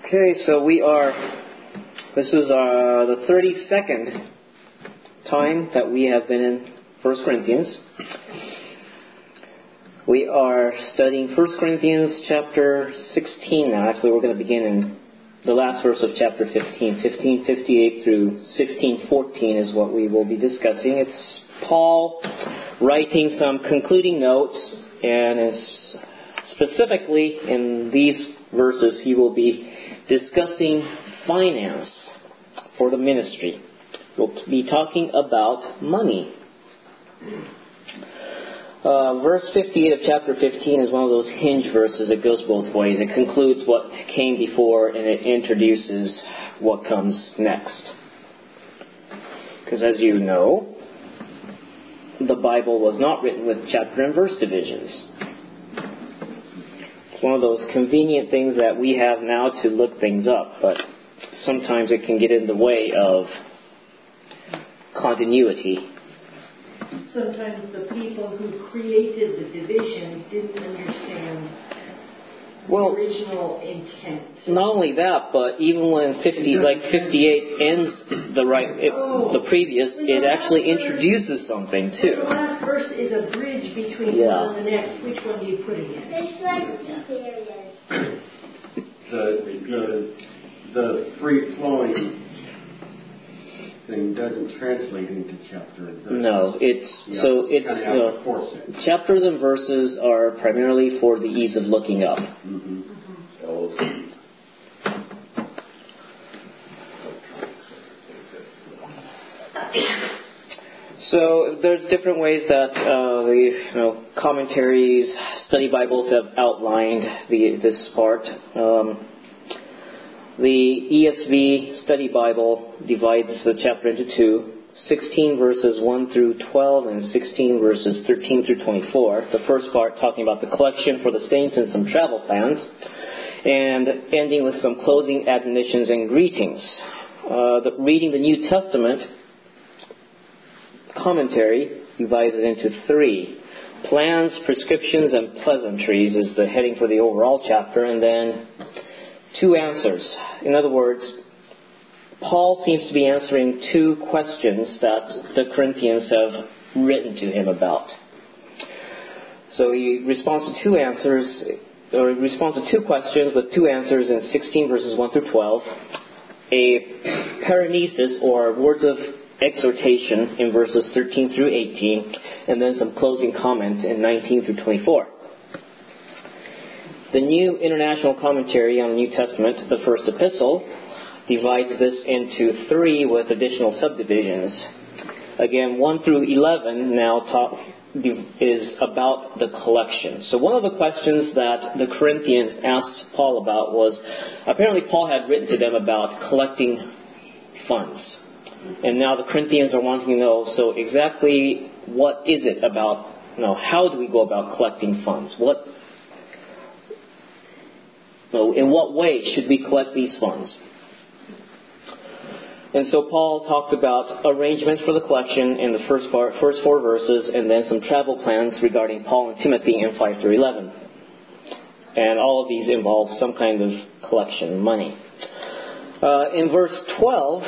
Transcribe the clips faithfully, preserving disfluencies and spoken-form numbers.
Okay, so we are, this is uh, the thirty-second time that we have been in First Corinthians. We are studying First Corinthians chapter sixteen now. Actually, we're going to begin in the last verse of chapter fifteen. fifteen fifty-eight through sixteen fourteen is what we will be discussing. It's Paul writing some concluding notes, and it's specifically in these verses he will be discussing finance for the ministry. We'll be talking about money. Uh, verse fifty-eight of chapter fifteen is one of those hinge verses. It goes both ways. It concludes what came before and it introduces what comes next. Because as you know, the Bible was not written with chapter and verse divisions. It's one of those convenient things that we have now to look things up, but sometimes it can get in the way of continuity. Sometimes the people who created the divisions didn't understand well, the original intent. Not only that, but even when fifty, like fifty-eight ends the right, it, oh, the previous, it actually introduces something too. The last verse is a bridge between yeah. one and the next. Which one do you put it in? It's like period. The the the free flowing thing doesn't translate into chapter and verse. No, it's yeah, so it's uh, it. chapters and verses are primarily for the ease of looking up. Mm-hmm. Mm-hmm. So there's different ways that uh, the you know, commentaries, study Bibles have outlined the, this part. Um, the E S V Study Bible divides the chapter into two. sixteen verses one through twelve and sixteen verses thirteen through twenty-four. The first part talking about the collection for the saints and some travel plans, and ending with some closing admonitions and greetings. Uh, the, reading the New Testament commentary divides it into three. Plans, prescriptions, and pleasantries is the heading for the overall chapter, and then two answers. In other words, Paul seems to be answering two questions that the Corinthians have written to him about. So he responds to two answers, or he responds to two questions with two answers in sixteen verses one through twelve. A paranesis, or words of exhortation, in verses thirteen through eighteen, and then some closing comments in nineteen through twenty-four. The New International Commentary on the New Testament, the first epistle, divides this into three with additional subdivisions. Again, one through eleven now talk, is about the collection. So one of the questions that the Corinthians asked Paul about was, apparently Paul had written to them about collecting funds. And now the Corinthians are wanting to know, so exactly what is it about, you know, how do we go about collecting funds? What, you know, in what way should we collect these funds? And so Paul talked about arrangements for the collection in the first part, first four verses, and then some travel plans regarding Paul and Timothy in five through eleven. And all of these involve some kind of collection, money. Uh, in verse twelve,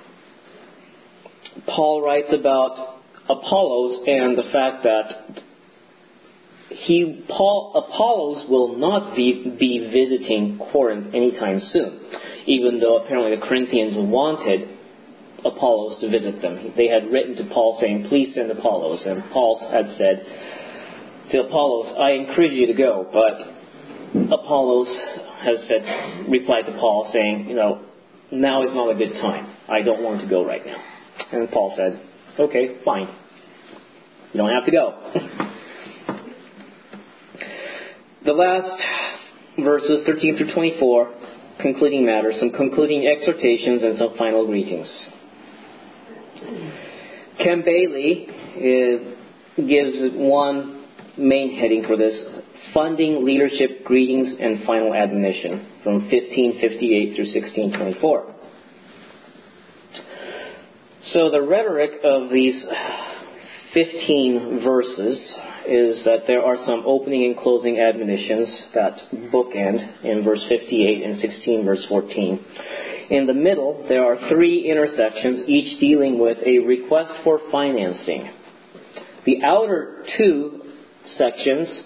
Paul writes about Apollos and the fact that he, Paul, Apollos will not be, be visiting Corinth anytime soon, even though apparently the Corinthians wanted Apollos to visit them. They had written to Paul saying, please send Apollos. And Paul had said to Apollos, I encourage you to go. But Apollos has said, replied to Paul saying, you know, now is not a good time. I don't want to go right now. And Paul said, okay, fine. You don't have to go. The last verses, thirteen through twenty-four, concluding matters, some concluding exhortations, and some final greetings. Ken Bailey uh, gives one main heading for this, funding, leadership, greetings, and final admonition, from fifteen fifty-eight through sixteen twenty-four. So the rhetoric of these fifteen verses is that there are some opening and closing admonitions that bookend in verse fifty-eight and sixteen, verse fourteen. In the middle, there are three intersections, each dealing with a request for financing. The outer two sections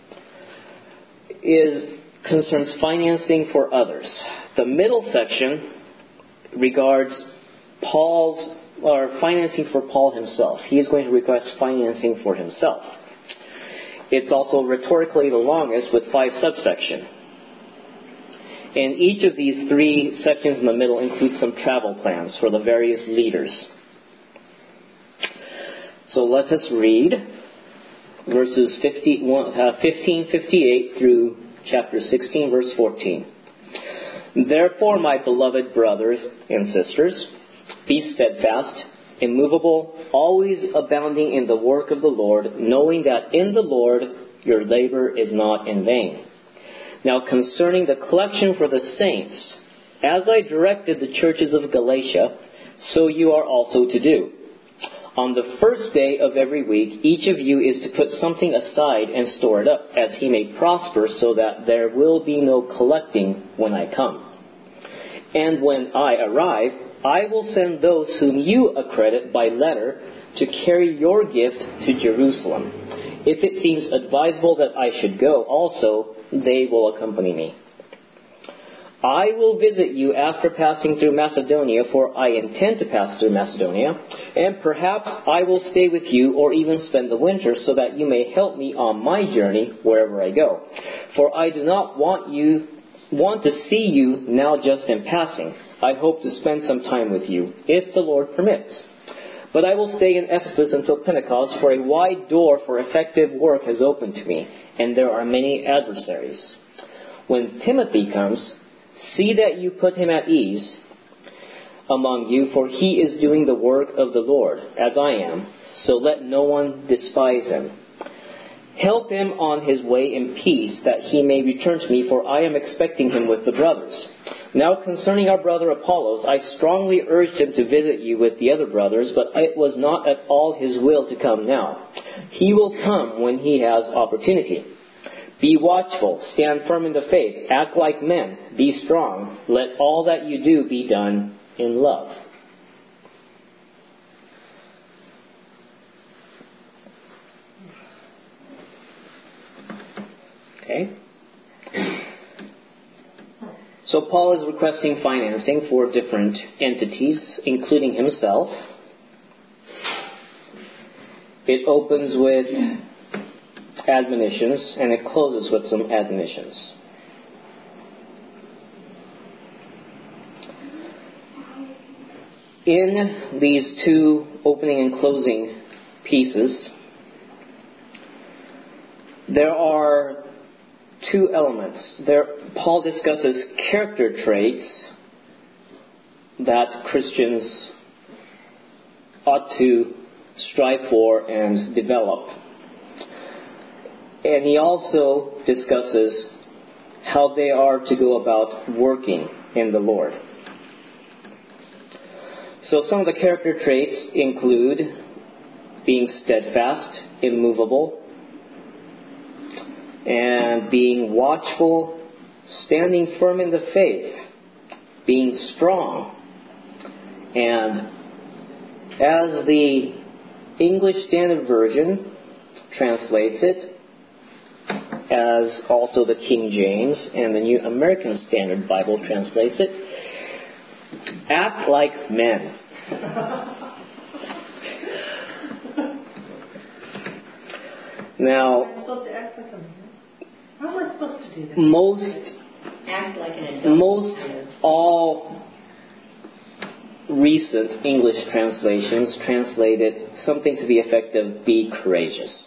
is concerns financing for others. The middle section regards Paul's or financing for Paul himself. He is going to request financing for himself. It's also rhetorically the longest with five subsections. And each of these three sections in the middle include some travel plans for the various leaders. So let us read verses fifteen fifty-eight through chapter sixteen, verse fourteen. Therefore, my beloved brothers and sisters, be steadfast, immovable, always abounding in the work of the Lord, knowing that in the Lord your labor is not in vain. Now concerning the collection for the saints, as I directed the churches of Galatia, so you are also to do. On the first day of every week, each of you is to put something aside and store it up, as he may prosper, so that there will be no collecting when I come. And when I arrive, I will send those whom you accredit by letter to carry your gift to Jerusalem. If it seems advisable that I should go also, they will accompany me. I will visit you after passing through Macedonia, for I intend to pass through Macedonia, and perhaps I will stay with you or even spend the winter, so that you may help me on my journey wherever I go. For I do not want you want to see you now just in passing. I hope to spend some time with you, if the Lord permits. But I will stay in Ephesus until Pentecost, for a wide door for effective work has opened to me, and there are many adversaries. When Timothy comes, see that you put him at ease among you, for he is doing the work of the Lord, as I am, so let no one despise him. Help him on his way in peace, that he may return to me, for I am expecting him with the brothers. Now concerning our brother Apollos, I strongly urged him to visit you with the other brothers, but it was not at all his will to come now. He will come when he has opportunity. Be watchful, stand firm in the faith, act like men, be strong. Let all that you do be done in love. Okay? So Paul is requesting financing for different entities, including himself. It opens with admonitions, and it closes with some admonitions. In these two opening and closing pieces, there are two elements. There, Paul discusses character traits that Christians ought to strive for and develop. And he also discusses how they are to go about working in the Lord. So some of the character traits include being steadfast, immovable, and being watchful, standing firm in the faith, being strong. And as the English Standard Version translates it, as also the King James and the New American Standard Bible translates it, act like men. Now, I'm supposed to act like a man? How am I supposed to do that? Most, act like an adult. most all recent English translations translated something to the effect of "be courageous."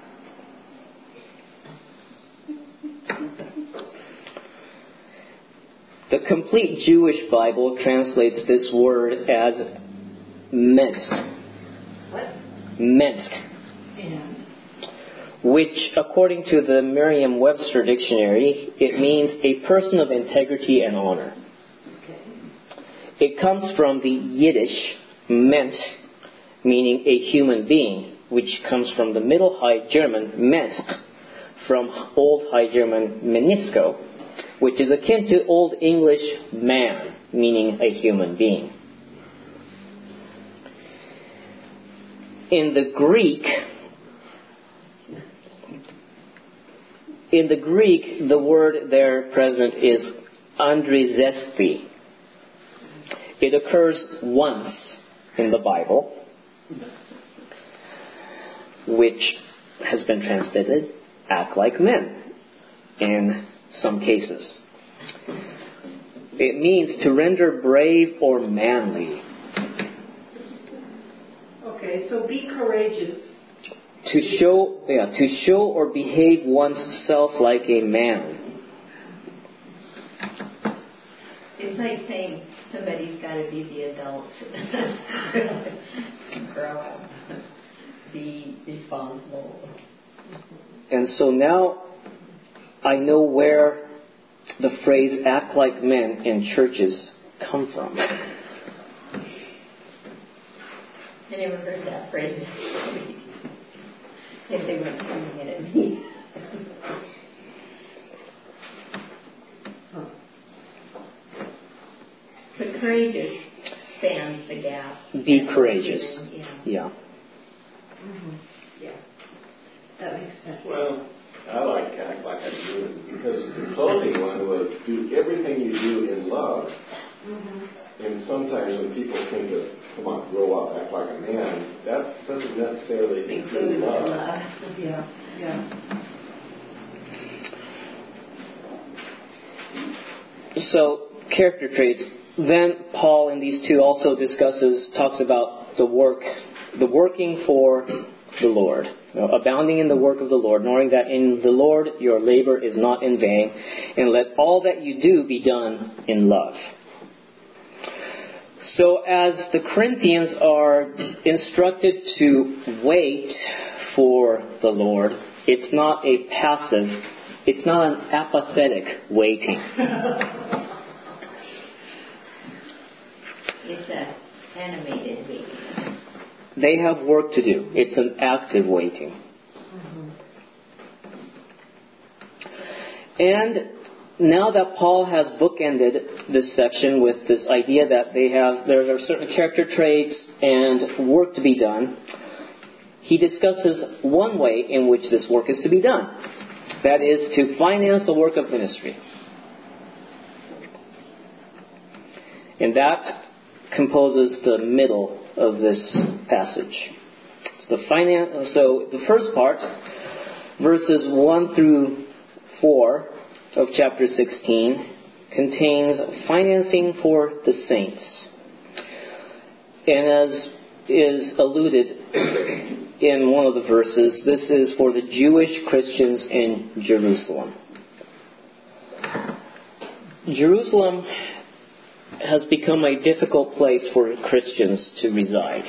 The complete Jewish Bible translates this word as mensk. What? Mensk. And? Which, according to the Merriam-Webster dictionary, it means a person of integrity and honor. Okay. It comes from the Yiddish mensch, meaning a human being, which comes from the Middle High German Mensch, from Old High German menisco, which is akin to Old English man, meaning a human being. In the Greek, in the Greek, the word there present is andrizesthi. It occurs once in the Bible, which has been translated, act like men, in some cases. It means to render brave or manly. Okay, so be courageous. To show, yeah, to show or behave oneself like a man. It's like saying somebody's got to be the adult. Grow up. Be responsible. And so now I know where the phrase act like men in churches come from. I never heard that phrase. If they weren't coming in at me. But courageous spans the gap. Be courageous. Yeah. Yeah. Mm-hmm. Yeah. That makes sense. Well, I like act like I do because the closing one was do everything you do in love. Mm-hmm. And sometimes when people think of, come on, grow up, act like a man, that doesn't necessarily include love. love. Yeah, yeah. So, character traits. Then Paul in these two also discusses, talks about the work, the working for the Lord. You know, abounding in the work of the Lord, knowing that in the Lord your labor is not in vain, and let all that you do be done in love. So as the Corinthians are instructed to wait for the Lord, it's not a passive, it's not an apathetic waiting. It's an animated waiting. They have work to do. It's an active waiting. Mm-hmm. And now that Paul has bookended this section with this idea that they have, there are certain character traits and work to be done, he discusses one way in which this work is to be done. That is to finance the work of ministry. And that composes the middle of this passage. So the, finan- so the first part, verses one through four of chapter sixteen, contains financing for the saints. And as is alluded in one of the verses, this is for the Jewish Christians in Jerusalem. Jerusalem has become a difficult place for Christians to reside.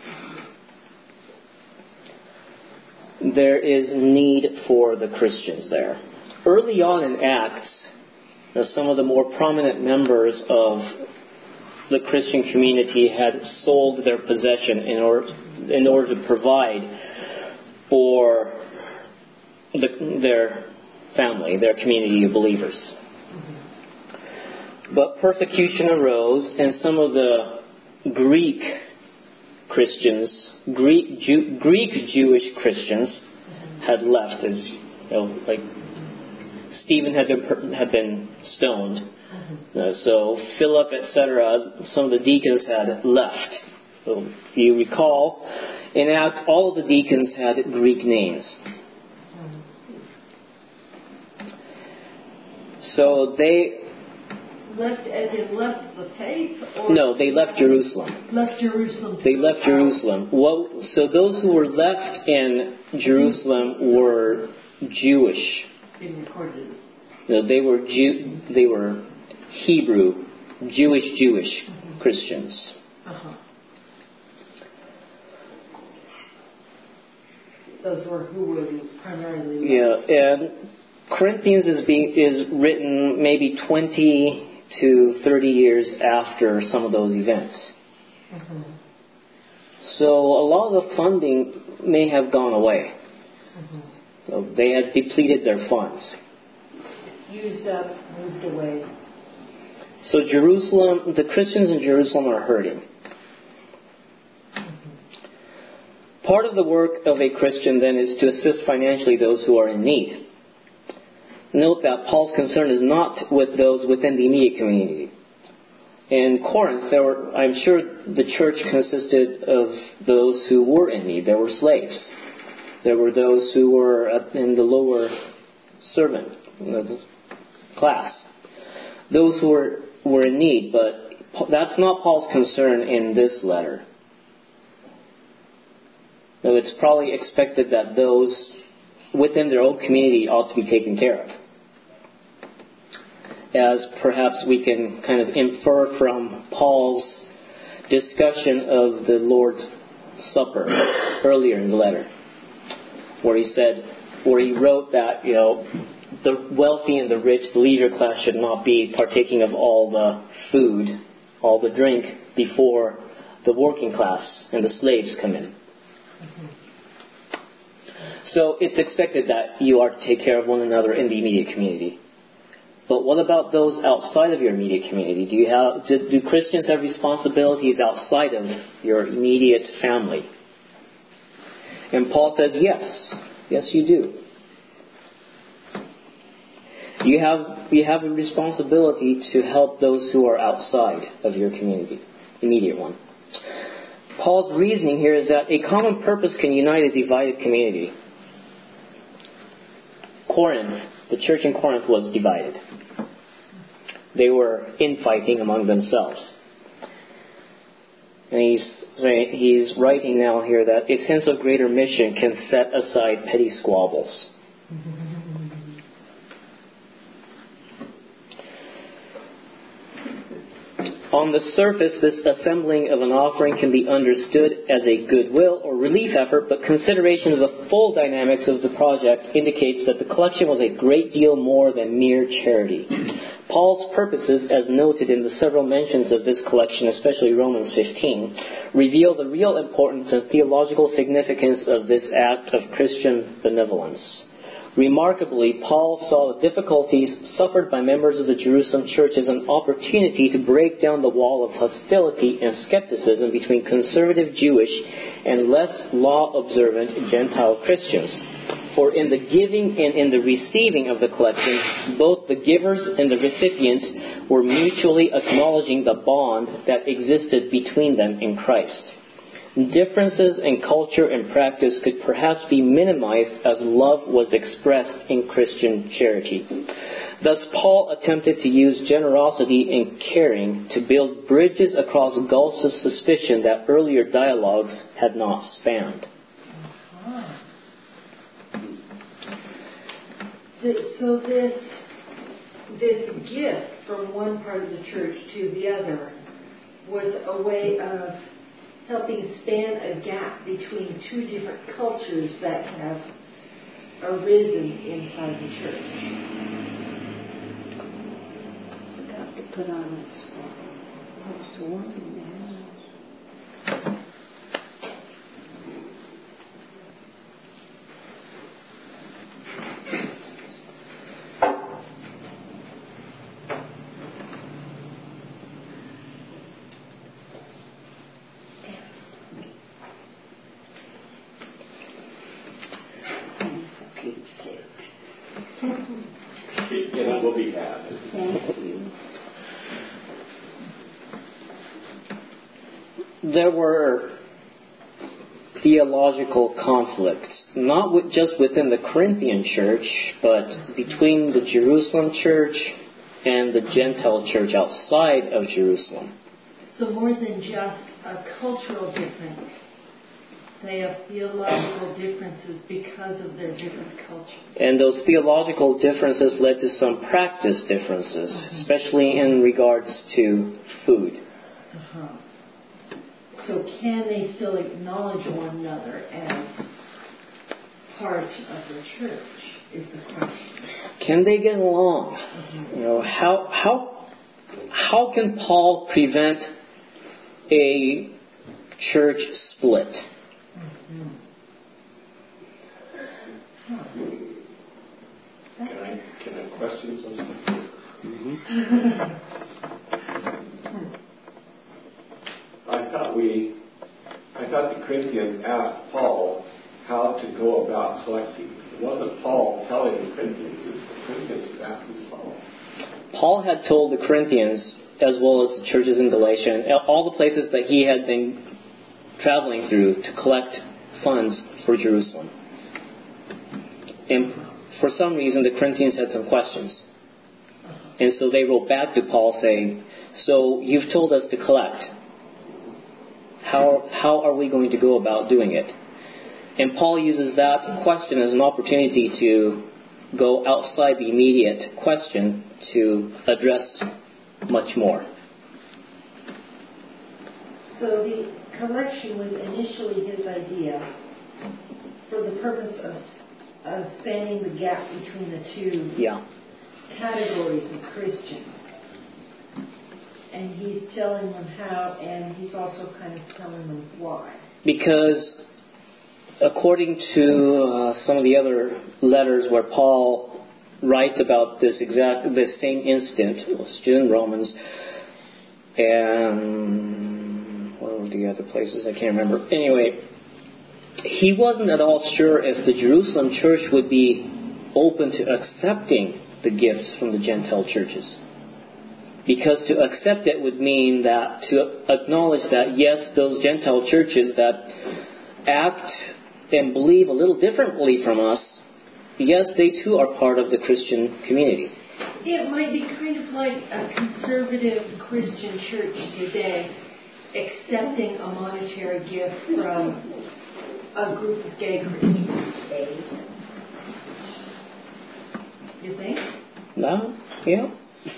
There is need for the Christians there. Early on in Acts, some of the more prominent members of the Christian community had sold their possession in order, in order to provide for the, their family, their community of believers. But persecution arose, and some of the Greek Christians, Greek, Jew, Greek Jewish Christians, had left. As you know, like Stephen had been had been stoned, uh, so Philip, et cetera. Some of the deacons had left. So if you recall, in Acts, all of the deacons had Greek names. So they. Left as in left the faith? Or No, they left Jerusalem. Left Jerusalem. They left Jerusalem. Well, so those who were left in Jerusalem were Jewish. They recorded. No, they were Jew, they were Hebrew, Jewish, Jewish mm-hmm. Christians. Uh-huh. Those were who were primarily. Yeah, and Corinthians is being is written maybe twenty to thirty years after some of those events. Mm-hmm. So a lot of the funding may have gone away. Mm-hmm. So they had depleted their funds. Used up, moved away. So Jerusalem, the Christians in Jerusalem are hurting. Part of the work of a Christian then is to assist financially those who are in need. Note that Paul's concern is not with those within the immediate community. In Corinth, there were, I'm sure the church consisted of those who were in need. There were slaves. There were those who were in the lower servant you know, class. Those who were, were in need, but that's not Paul's concern in this letter. No, it's probably expected that those within their own community ought to be taken care of. As perhaps we can kind of infer from Paul's discussion of the Lord's Supper earlier in the letter, where he said, where he wrote that, you know, the wealthy and the rich, the leisure class should not be partaking of all the food, all the drink before the working class and the slaves come in. Mm-hmm. So it's expected that you are to take care of one another in the immediate community. But what about those outside of your immediate community? Do you have do, do Christians have responsibilities outside of your immediate family? And Paul says, yes. Yes, you do. You have you have a responsibility to help those who are outside of your community, immediate one. Paul's reasoning here is that a common purpose can unite a divided community. Corinth, the church in Corinth was divided. They were infighting among themselves. And he's saying, he's writing now here that a sense of greater mission can set aside petty squabbles. On the surface, this assembling of an offering can be understood as a goodwill or relief effort, but consideration of the full dynamics of the project indicates that the collection was a great deal more than mere charity. Paul's purposes, as noted in the several mentions of this collection, especially Romans fifteen, reveal the real importance and theological significance of this act of Christian benevolence. Remarkably, Paul saw the difficulties suffered by members of the Jerusalem church as an opportunity to break down the wall of hostility and skepticism between conservative Jewish and less law-observant Gentile Christians. For in the giving and in the receiving of the collection, both the givers and the recipients were mutually acknowledging the bond that existed between them in Christ. Differences in culture and practice could perhaps be minimized as love was expressed in Christian charity. Thus, Paul attempted to use generosity and caring to build bridges across gulfs of suspicion that earlier dialogues had not spanned. So this, this gift from one part of the church to the other was a way of helping span a gap between two different cultures that have arisen inside the church. Forgot to put on this. What's the one now? It will be happy. Thank you. There were theological conflicts, not with, just within the Corinthian church, but between the Jerusalem church and the Gentile church outside of Jerusalem. So more than just a cultural difference, they have theological differences because of their different culture. And those theological differences led to some practice differences, mm-hmm. especially in regards to food. Uh-huh. So can they still acknowledge one another as part of the church, is the question. Can they get along? Mm-hmm. You know, how how how can Paul prevent a church split. Can I, can I question something? Mm-hmm. I thought we, I thought the Corinthians asked Paul how to go about collecting. It wasn't Paul telling the Corinthians, it was the Corinthians asking Paul. Paul had told the Corinthians, as well as the churches in Galatia, and all the places that he had been traveling through to collect funds for Jerusalem. And for some reason, the Corinthians had some questions. And so they wrote back to Paul saying, so you've told us to collect. How, how are we going to go about doing it? And Paul uses that question as an opportunity to go outside the immediate question to address much more. So the collection was initially his idea for the purpose of, of spanning the gap between the two yeah. categories of Christian. And he's telling them how, and he's also kind of telling them why. Because according to uh, some of the other letters where Paul writes about this exact, this same instant, it was in Romans, and what were the other places? I can't remember. Anyway, he wasn't at all sure if the Jerusalem church would be open to accepting the gifts from the Gentile churches. Because to accept it would mean that to acknowledge that, yes, those Gentile churches that act and believe a little differently from us, yes, they too are part of the Christian community. It might be kind of like a conservative Christian church today accepting a monetary gift from a group of gay Christians. You think? No, yeah.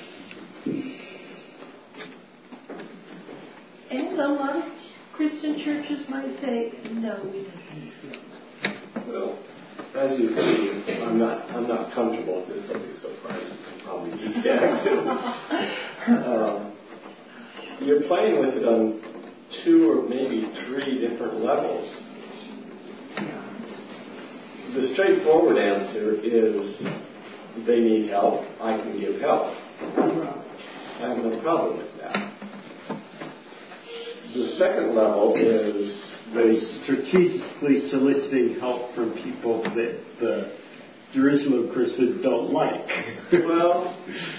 And a lot of Christian churches might say, no, we don't need to. Well, as you see, I'm not I'm not comfortable with this subject so far. You can probably detect. um, you're playing with it on two or maybe three different levels. The straightforward answer is they need help, I can give help. I have no problem with that. The second level is they strategically soliciting help from people that the Jerusalem Christians don't like. Well,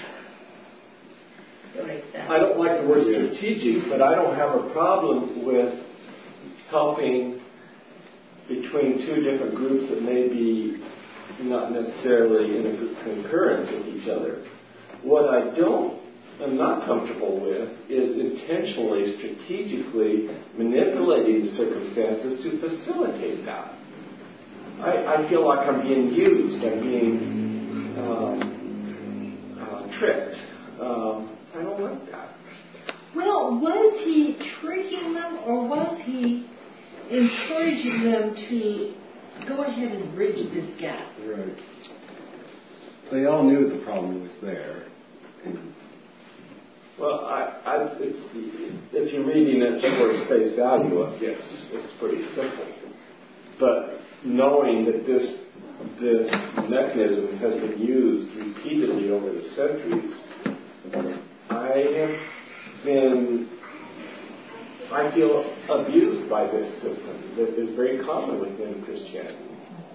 I don't like the word strategic, but I don't have a problem with helping between two different groups that may be not necessarily in a concurrence with each other. What I don't, I'm not comfortable with is intentionally, strategically manipulating the circumstances to facilitate that. I, I feel like I'm being used, I'm being um, uh, tricked. Um, I don't like that. Well, was he tricking them, or was he encouraging them to go ahead and bridge this gap? Right. They all knew the problem was there. And well, I, I, it's, if you're reading it for face value of yes, it's pretty simple. But knowing that this this mechanism has been used repeatedly over the centuries, I have been, I feel abused by this system that is very common within Christianity.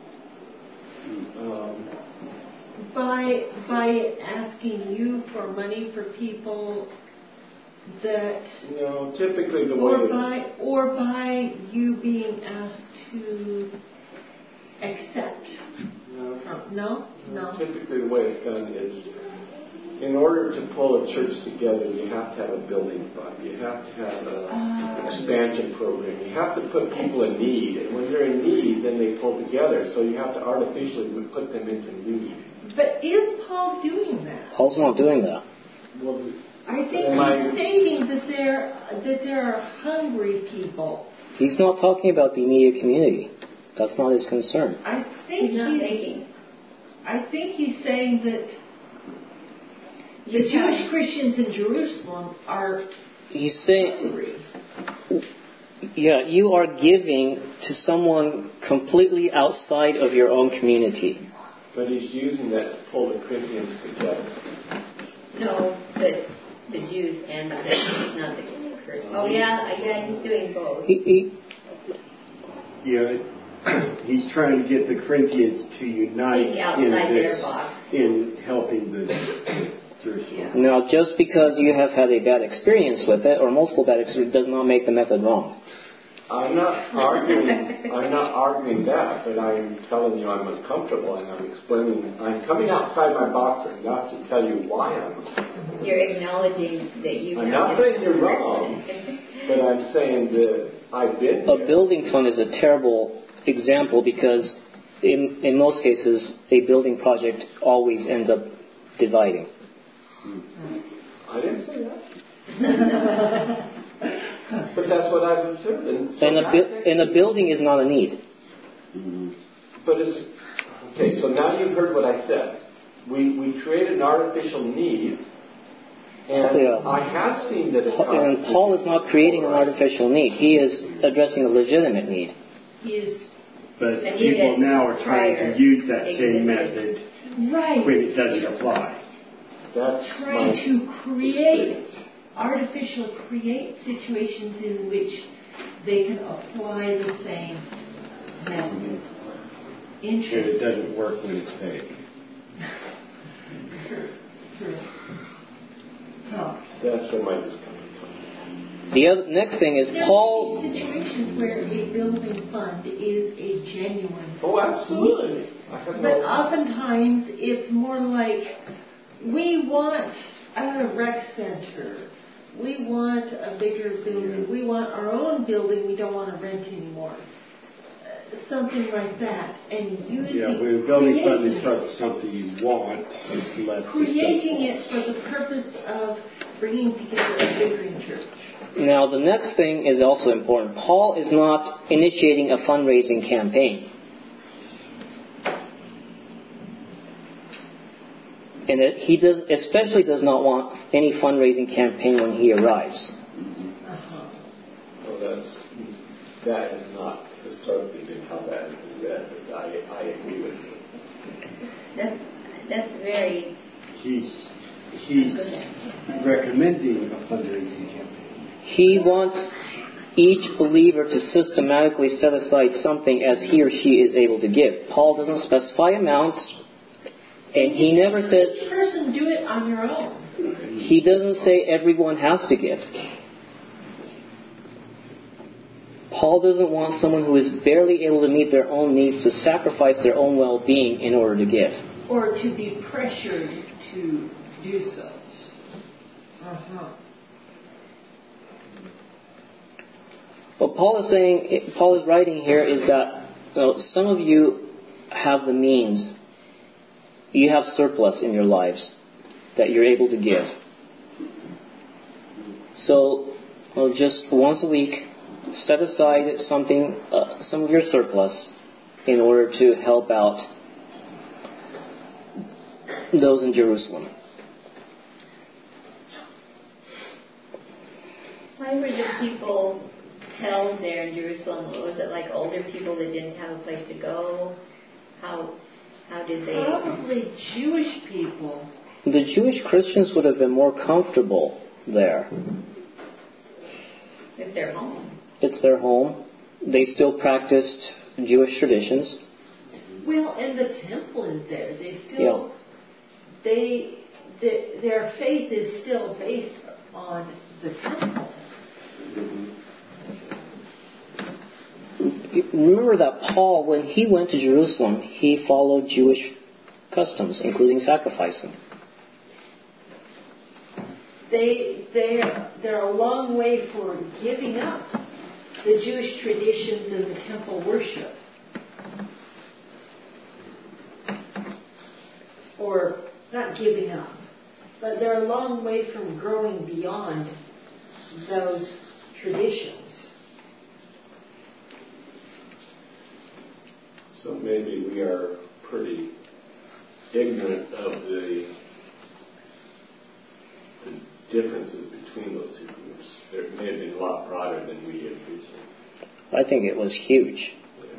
Um, by by asking you for money for people that, you know, typically the or way by or by you being asked to accept. No, from, no, no. Typically, the way it's done is, in order to pull a church together, you have to have a building fund. You have to have an uh, expansion program. You have to put people in need. And when they're in need, then they pull together. So you have to artificially put them into need. But is Paul doing that? Paul's not doing that. Well, I think he's I, stating that there that there are hungry people. He's not talking about the immediate community. That's not his concern. I think he's not he's, making. I think he's saying that the Jewish Christians in Jerusalem are He's saying, hungry. Yeah, you are giving to someone completely outside of your own community. But he's using that to pull the Corinthians together. No, but the Jews and the Christians, not the Christians. Oh yeah, yeah, he's doing both. He, he, yeah, he's trying to get the Corinthians to unite in this, in helping the Jerusalem. Now, just because you have had a bad experience with it, or multiple bad experiences, does not make the method wrong. I'm not arguing. I'm not arguing that, but I'm telling you I'm uncomfortable, and I'm explaining. I'm coming outside my box enough to tell you why I'm uncomfortable. You're acknowledging that you. I'm not saying you're wrong, but I'm saying that I've been. A building fund is a terrible example because, in in most cases, a building project always ends up dividing. I didn't say that. But that's what I've observed. And, so and, a bu- and a building is not a need. Mm-hmm. But it's... Okay, so now you've heard what I said. We we create an artificial need, and yeah. I have seen that it And Paul is not creating an artificial need. He is addressing a legitimate need. He is... But people now are trying to use that same method right. when it doesn't apply. That's trying my... to create... artificial create situations in which they can apply the same method. Interesting. And it doesn't work when it's fake. True. True. Huh. That's where my discomfort comes. The other, next thing is there Paul... There are situations where a building fund is a genuine... Oh, absolutely. I have but no... oftentimes it's more like, we want a rec center. We want a bigger building. We want our own building. We don't want to rent anymore. Uh, something like that. And using... Yeah, when a building fund is something you want, it's less... Creating it for the purpose of bringing together a bigger church. Now, the next thing is also important. Paul is not initiating a fundraising campaign. And it, he does, especially does not want any fundraising campaign when he arrives. Uh-huh. Well, that's, that has not historically been how that has been read, but I, I agree with you. That's, that's very... He's, he's recommending a fundraising campaign. He wants each believer to systematically set aside something as he or she is able to give. Paul doesn't specify amounts. And he never says... Each person do it on your own. He doesn't say everyone has to give. Paul doesn't want someone who is barely able to meet their own needs to sacrifice their own well-being in order to give. Or to be pressured to do so. Uh-huh. What Paul is saying, Paul is writing here is that you know, some of you have the means. You have surplus in your lives that you're able to give. So, well, just once a week, set aside something, uh, some of your surplus, in order to help out those in Jerusalem. Why were the people held there in Jerusalem? Was it like older people that didn't have a place to go? How? How did they... Probably Jewish people. The Jewish Christians would have been more comfortable there. It's their home. It's their home. They still practiced Jewish traditions. Well, and the temple is there. They still... Yeah. They, they, their faith is still based on the temple. Remember that Paul, when he went to Jerusalem, he followed Jewish customs, including sacrificing. They, they're, they're a long way for giving up the Jewish traditions and the temple worship. Or not giving up, but they're a long way from growing beyond those traditions. So maybe we are pretty ignorant of the, the differences between those two groups. There may have been a lot broader than we envisioned. I think it was huge.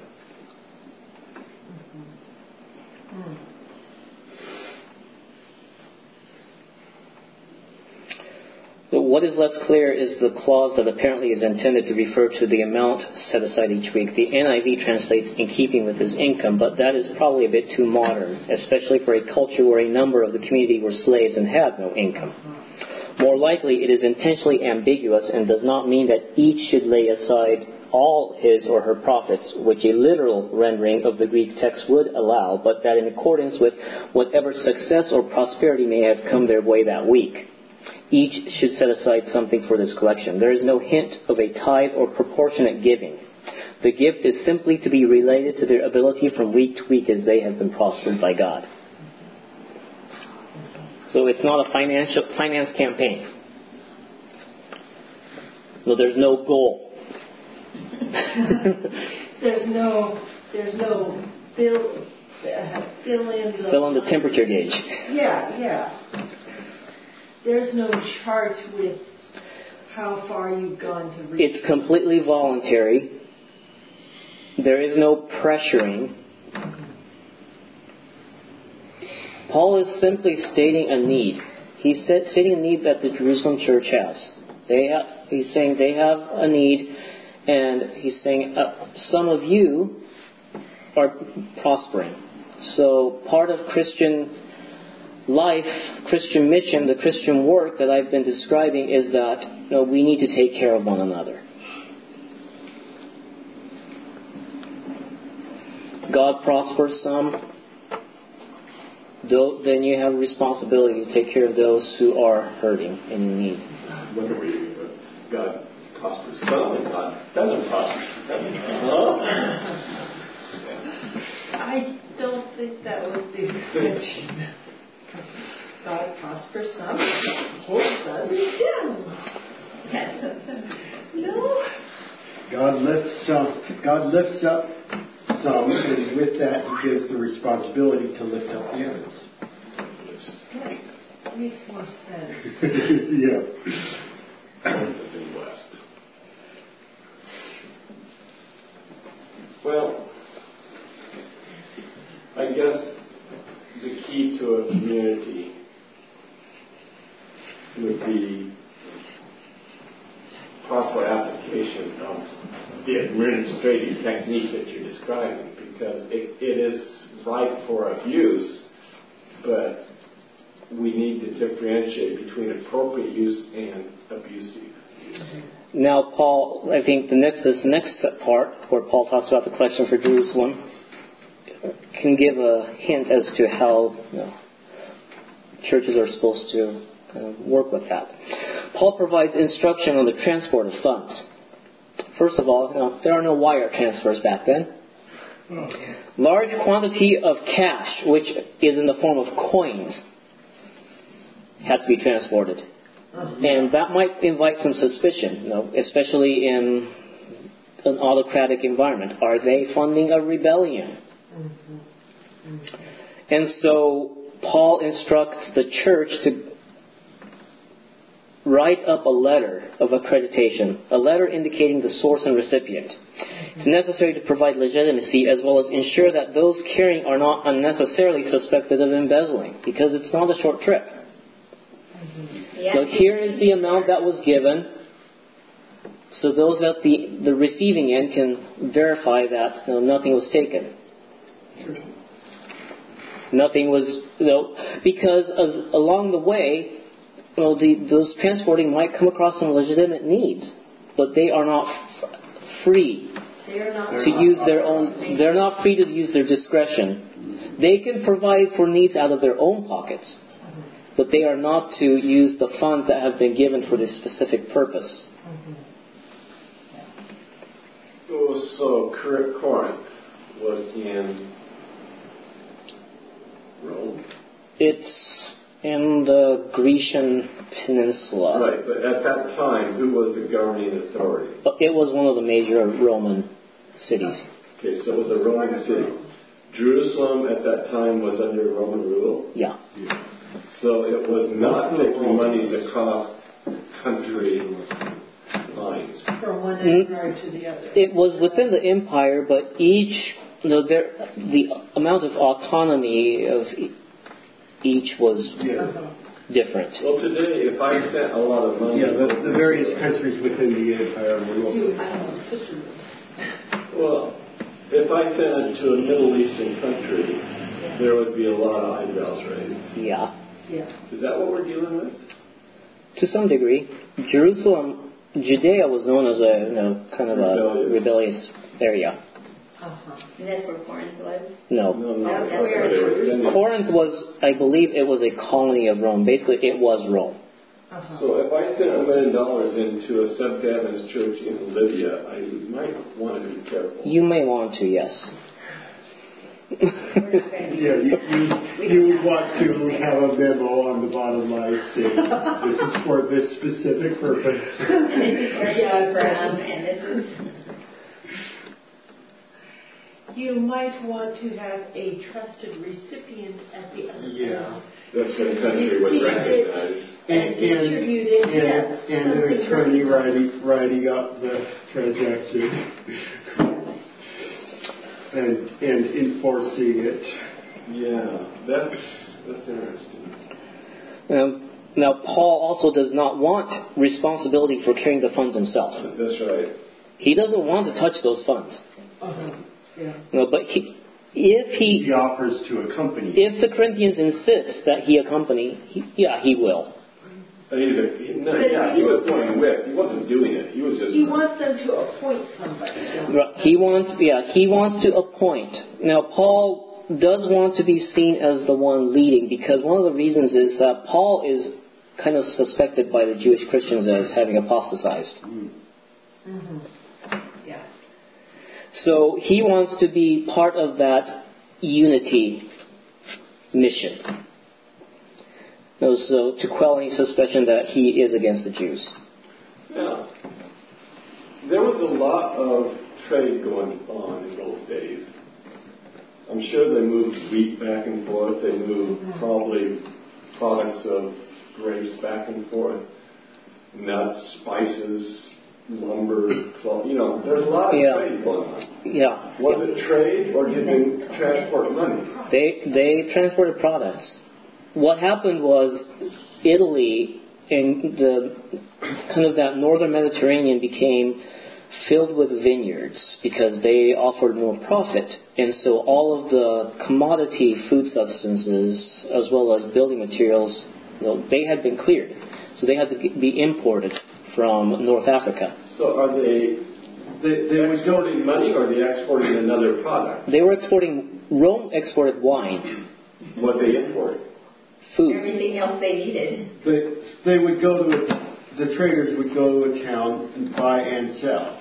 But what is less clear is the clause that apparently is intended to refer to the amount set aside each week. The N I V translates in keeping with his income, but that is probably a bit too modern, especially for a culture where a number of the community were slaves and had no income. More likely, it is intentionally ambiguous and does not mean that each should lay aside all his or her profits, which a literal rendering of the Greek text would allow, but that in accordance with whatever success or prosperity may have come their way that week, each should set aside something for this collection. There is no hint of a tithe or proportionate giving. The gift is simply to be related to their ability from week to week as they have been prospered by God. So it's not a financial finance campaign. No, there's no goal. there's no, there's no fill, uh, fill in the fill in the temperature gauge. Yeah, yeah. There's no chart with how far you've gone to reach. It's completely voluntary. There is no pressuring. Paul is simply stating a need. He's stating a need that the Jerusalem church has. They have, he's saying they have a need, and he's saying uh, some of you are prospering. So part of Christian life, Christian mission, the Christian work that I've been describing is that you know, we need to take care of one another. God prospers some, then you have a responsibility to take care of those who are hurting and in need. What are we? God prospers some and God doesn't prosper some. I don't think that was the extension. God prospers some, holds others down. No. God lifts some. God lifts up some, and with that, He gives the responsibility to lift up the others. That makes more sense. Yeah. West. Well, I guess the key to a community would be proper application of the administrative technique that you're describing, because it, it is right for abuse, but we need to differentiate between appropriate use and abusive use. Now, Paul, I think the next this next part where Paul talks about the collection for Jerusalem can give a hint as to how you know, churches are supposed to uh, work with that. Paul provides instruction on the transport of funds. First of all, you know, there are no wire transfers back then. Large quantity of cash, which is in the form of coins, had to be transported. And that might invite some suspicion, you know, especially in an autocratic environment. Are they funding a rebellion? And so Paul instructs the church to write up a letter of accreditation, a letter indicating the source and recipient. It's necessary to provide legitimacy as well as ensure that those carrying are not unnecessarily suspected of embezzling, because it's not a short trip. Yeah. So here is the amount that was given, so those at the, the receiving end can verify that you know, nothing was taken. Nothing was, you know, because as, along the way, you know, the, those transporting might come across some legitimate needs, but they are not f- free not to use their own. They're not free to use their discretion. They can provide for needs out of their own pockets, but they are not to use the funds that have been given for this specific purpose. Oh, so Corinth was in Rome. It's in the Grecian peninsula. Right, but at that time, who was the governing authority? It was one of the major Roman cities. Okay, so it was a Roman city. Jerusalem at that time was under Roman rule? Yeah. yeah. So it was not taking monies across country lines. From one one empire to the other. It was within the empire, but each, you know, there, the amount of autonomy of each was yeah. different. Well, today, if I sent a lot of money... Yeah, the, the various countries within the empire were also... Well, if I sent it to a Middle Eastern country, there would be a lot of eyebrows raised. Yeah. Yeah. Is that what we're dealing with? To some degree. Jerusalem, Judea was known as a, you know, kind of rebellious. a rebellious area. Uh-huh. And that's where Corinth was? No. No, no. That's That's where where they were Corinth was, I believe it was a colony of Rome. Basically, it was Rome. Uh-huh. So if I sent a million dollars into a sub-Adventist church in Libya, I might want to be careful. You may want to, yes. Yeah, you, you, you want to have a memo on the bottom line saying this is for this specific purpose. And this is where you're from, and this is... You might want to have a trusted recipient at the other Yeah. end. That's what the country would recognize. And, And, distribute it, and, yes. and an attorney writing, writing up the transaction. And, and enforcing it. Yeah, that's that's interesting. Um, now, Paul also does not want responsibility for carrying the funds himself. That's right. He doesn't want to touch those funds. Uh-huh. Yeah. No, but he, if he, He offers to accompany. if the Corinthians insist that he accompany, he, yeah, he will. And he's a, he, no, yeah, he was going with. He wasn't doing it. He was just. He wants them to appoint somebody. Right. He wants, yeah, he wants to appoint. Now, Paul does want to be seen as the one leading, because one of the reasons is that Paul is kind of suspected by the Jewish Christians as having apostatized. Mm-hmm. Yeah. So he wants to be part of that unity mission. So to quell any suspicion that he is against the Jews. Yeah. There was a lot of trade going on in those days. I'm sure they moved wheat back and forth. They moved probably products of grapes back and forth. Nuts, spices, lumber, cloth. You know, there's a lot of yeah. trade going on. Yeah. Was it trade or did they transport money? They they transported products. What happened was Italy and the kind of that northern Mediterranean became filled with vineyards because they offered more profit. And so all of the commodity food substances as well as building materials, you know, they had been cleared. So they had to be imported from North Africa. So are they, they, they exporting money or are they exporting another product? They were exporting, Rome exported wine. What they import? Food. Everything else they needed. They, they would go to a, the traders would go to a town and buy and sell.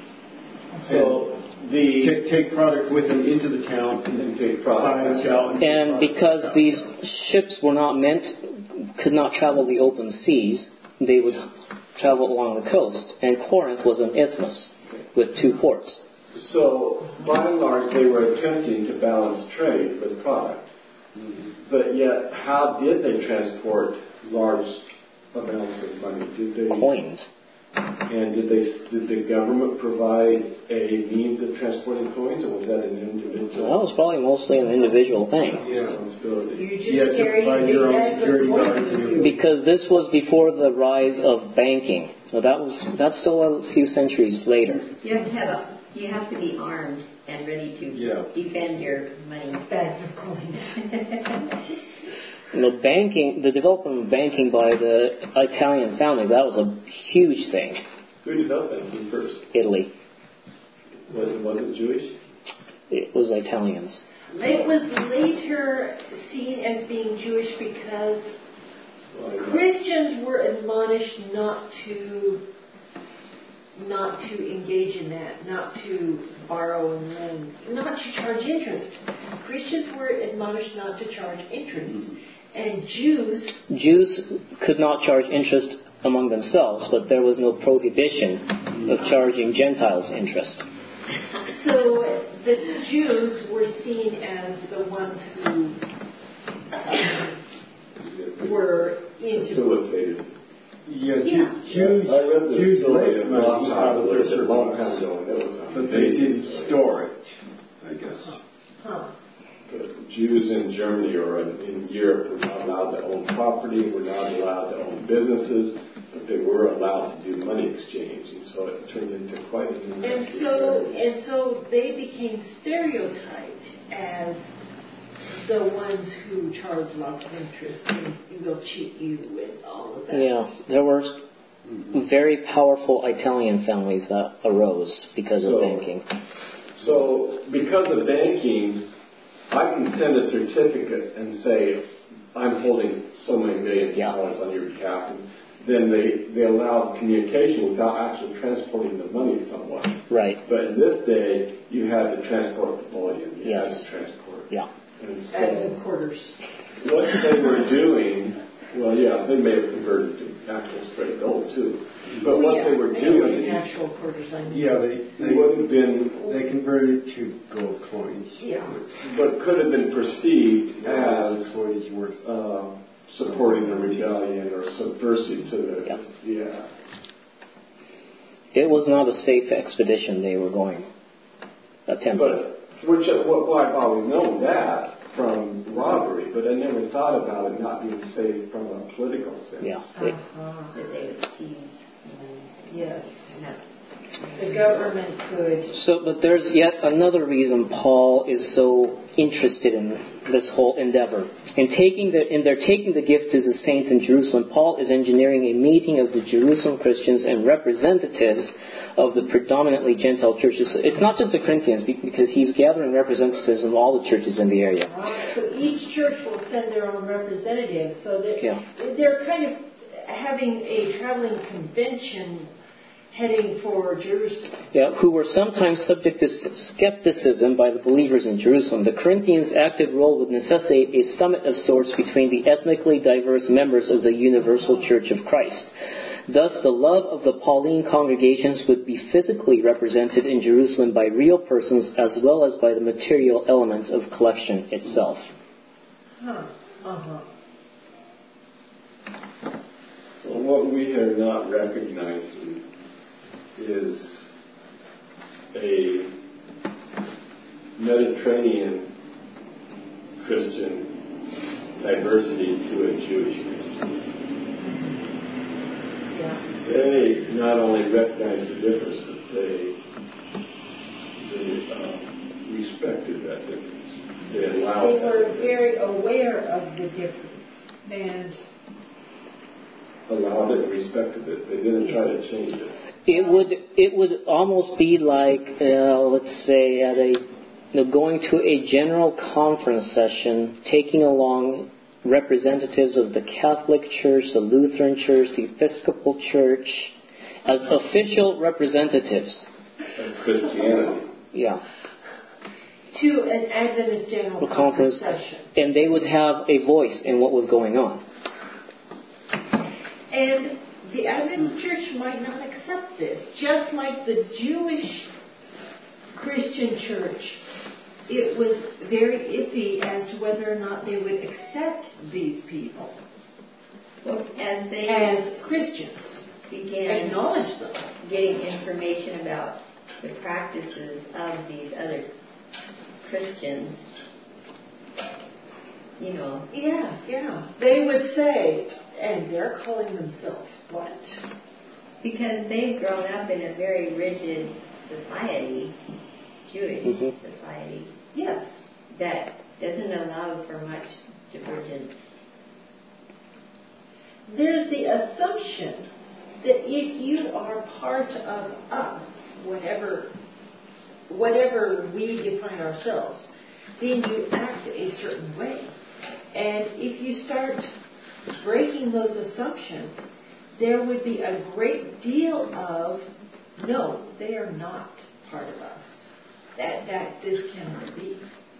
So the take, take product with them into the town and then take product buy and sell. And, and because these ships were not meant, could not travel the open seas, they would travel along the coast. And Corinth was an isthmus with two ports. So by and large, they were attempting to balance trade with product. Mm-hmm. But yet, how did they transport large amounts of money? Did they coins? And did they did the government provide a means of transporting coins, or was that an individual? That was probably mostly an individual thing. Yeah, responsibility. You just you had to provide your own security guards. Because this was before the rise of banking. So that was that's still a few centuries later. You have to have a, you have to be armed and ready to yeah. defend your money. Bags of coins. You know, banking, the development of banking by the Italian families, that was a huge thing. Who developed banking first? Italy. Was it, was it Jewish? It was Italians. It was later seen as being Jewish because well, Christians were admonished not to not to engage in that, not to borrow and loan, not to charge interest. Christians were admonished not to charge interest. Mm-hmm. And Jews... Jews could not charge interest among themselves, but there was no prohibition of charging Gentiles interest. So the Jews were seen as the ones who um, were into... Facilitated. Yeah, Yeah. Jews, I read the Jews story make of money Rothschild out of a their little long surplus, time ago, and it was but they didn't store it, I guess. Huh. The Jews in Germany or in, in Europe were not allowed to own property, were not allowed to own businesses, but they were allowed to do money exchange, and so it turned into quite an And interesting so, area. and so they became stereotyped as the ones who charge lots of interest and will cheat you and all of that. Yeah, there were very powerful Italian families that arose because of So- banking. So, because of banking, I can send a certificate and say, I'm holding so many millions Yeah. of dollars on your behalf, and then they, they allow communication without actually transporting the money somewhat. Right. But in this day, you had to transport the bullion. You Yes. had to transport. Yeah. And As so, in quarters. what they were doing, well, yeah, they may have converted to actual straight gold too. But what yeah, they were I don't doing mean actual quarters, I mean. Yeah, they they, would have been, they converted to gold coins. Yeah. but could have been perceived as coins worth. uh, supporting the rebellion or subversive to the, Yeah. yeah. It was not a safe expedition they were going, attempting. But, which, well, well, I've always known that from robbery, but I never thought about it not being safe from a political sense. Yeah. It- Uh-huh. That they would seize. Yes. And that- The government could. So, but there's yet another reason Paul is so interested in this whole endeavor. In taking the, in their taking the gift to the saints in Jerusalem, Paul is engineering a meeting of the Jerusalem Christians and representatives of the predominantly Gentile churches. It's not just the Corinthians, because he's gathering representatives of all the churches in the area. Uh, so each church will send their own representative. So that Yeah. they're kind of having a traveling convention heading for Jerusalem. Yeah, who were sometimes subject to skepticism by the believers in Jerusalem. The Corinthians' active role would necessitate a summit of sorts between the ethnically diverse members of the universal Church of Christ. Thus, the love of the Pauline congregations would be physically represented in Jerusalem by real persons as well as by the material elements of collection itself. Huh. Uh-huh. Well, what we are not recognizing is a Mediterranean Christian diversity to a Jewish Christian. Yeah. They not only recognize the difference, but they, they uh, respected that difference. They allowed They that were difference. very aware of the difference. And allowed it, respected it. They didn't try to change it. It would it would almost be like, uh, let's say, at a you know, going to a general conference session, taking along representatives of the Catholic Church, the Lutheran Church, the Episcopal Church, as official representatives Of Christianity. Yeah. to an Adventist General A Conference conference, session. and they would have a voice in what was going on. And the Adventist Church might not accept this. Just like the Jewish Christian Church, it was very iffy as to whether or not they would accept these people Well, as they as Christians, began acknowledge them. getting information about the practices of these other Christians, you know, Yeah, yeah. They would say, and they're calling themselves what? because they've grown up in a very rigid society, Jewish Mhm. society, Yes. that doesn't allow for much divergence. There's the assumption that if you are part of us, whatever whatever we define ourselves, then you act a certain way. And if you start breaking those assumptions, there would be a great deal of, no, they are not part of us. That, that this cannot be.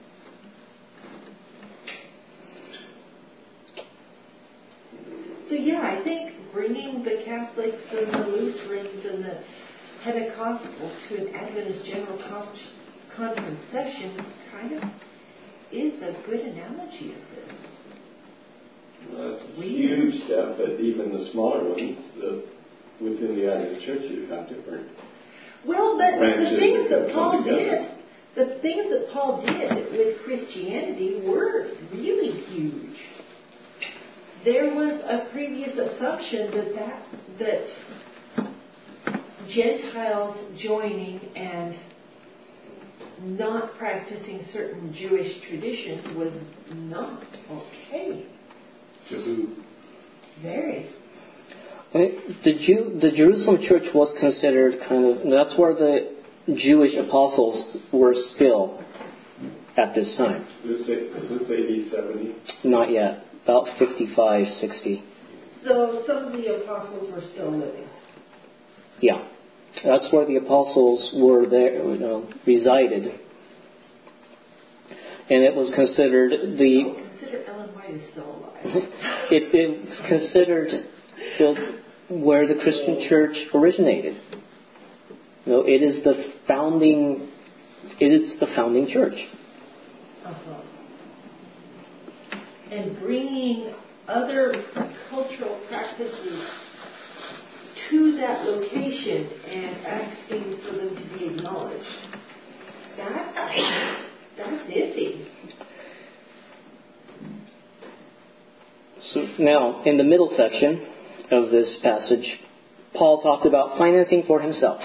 So yeah, I think bringing the Catholics and the Lutherans and the Pentecostals to an Adventist General Con- Conference session kind of is a good analogy of this. Well, that's a huge step, but even the smaller one, the, within the Adventist church, you have different Well, but the things that Paul together. did, the things that Paul did with Christianity were really huge. There was a previous assumption that that, that Gentiles joining and not practicing certain Jewish traditions was not okay. To who? Very. The Jew, the Jerusalem church was considered kind of, that's where the Jewish apostles were still at this time. Is this A D seventy? Not yet. About fifty-five, sixty. So some of the apostles were still living. Yeah. That's where the apostles were there, you know, resided. And it was considered the... So consider Ellen White is still alive. it, it's considered the, where the Christian church originated. You know, it is the founding... It is the founding church. Uh-huh. And bringing other cultural practices to that location and asking for them to be acknowledged. That, that's iffy. So now, in the middle section of this passage, Paul talks about financing for himself.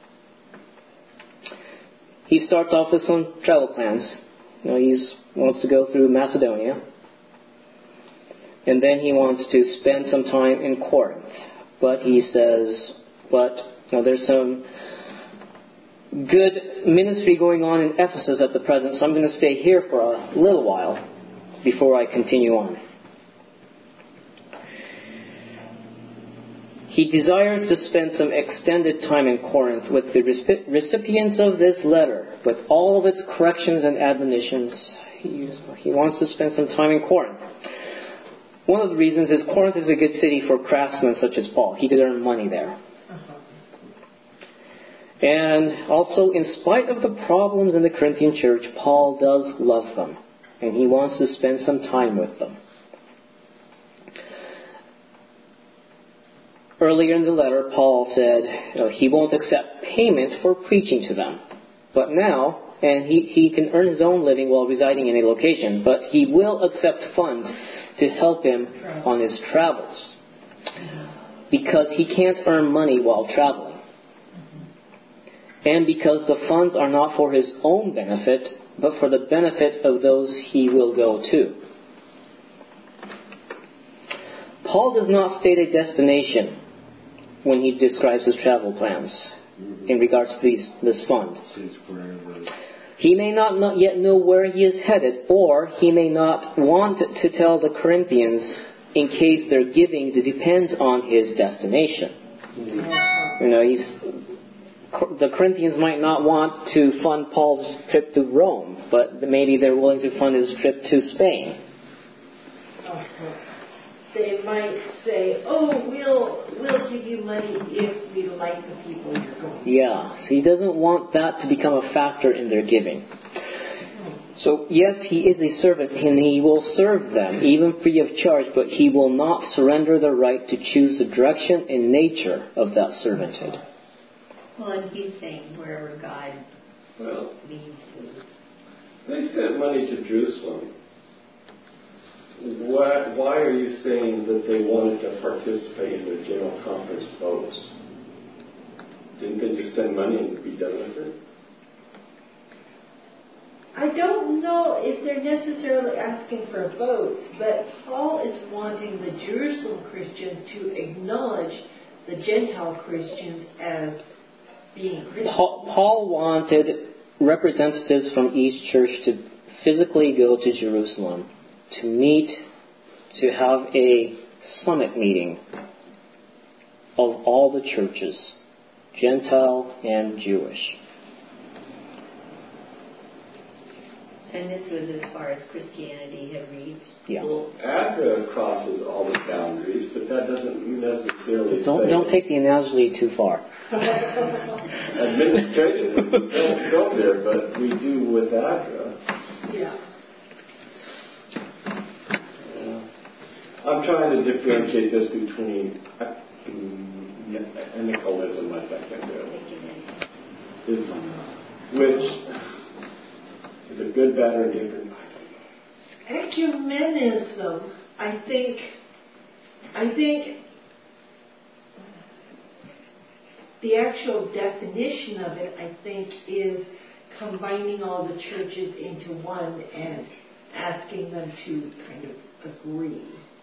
He starts off with some travel plans. You know, he wants to go through Macedonia. And then he wants to spend some time in Corinth. But he says, but you know, there's some good ministry going on in Ephesus at the present, so I'm going to stay here for a little while before I continue on. He desires to spend some extended time in Corinth with the recipients of this letter, with all of its corrections and admonitions. He, he wants to spend some time in Corinth. One of the reasons is Corinth is a good city for craftsmen such as Paul. He could earn money there. Uh-huh. And also, in spite of the problems in the Corinthian church, Paul does love them. And he wants to spend some time with them. Earlier in the letter, Paul said you know, he won't accept payment for preaching to them. But now, and he, he can earn his own living while residing in a location, but he will accept funds to help him on his travels. Because he can't earn money while traveling. And because the funds are not for his own benefit, but for the benefit of those he will go to. Paul does not state a destination when he describes his travel plans in regards to these, this fund. He may not, not yet know where he is headed, or he may not want to tell the Corinthians in case their giving depends on his destination. You know, he's, the Corinthians might not want to fund Paul's trip to Rome, but maybe they're willing to fund his trip to Spain. They might say, "Oh, we'll we'll give you money if we like the people you're going to." Yeah, so he doesn't want that to become a factor in their giving. So yes, he is a servant and he will serve them, even free of charge, but he will not surrender the right to choose the direction and nature of that servanthood. Well, and he's saying wherever God well, leads to. They sent money to Jerusalem. Why, why are you saying that they wanted to participate in the General Conference votes? Didn't they just send money and be done with it? I don't know if they're necessarily asking for votes, but Paul is wanting the Jerusalem Christians to acknowledge the Gentile Christians as being Christians. Paul, Paul wanted representatives from each church to physically go to Jerusalem to meet, to have a summit meeting of all the churches, Gentile and Jewish. And this was as far as Christianity had reached. Yeah. Well, A D R A crosses all the boundaries, but that doesn't necessarily don't, say... Don't take the analogy too far. Administratively, we don't go there, but we do with A D R A. Yeah. I'm trying to differentiate this between ecumenicalism, I think I do. Is, which is a good, bad, or different? Ecumenism, I think, I think the actual definition of it, I think, is combining all the churches into one and asking them to kind of agree.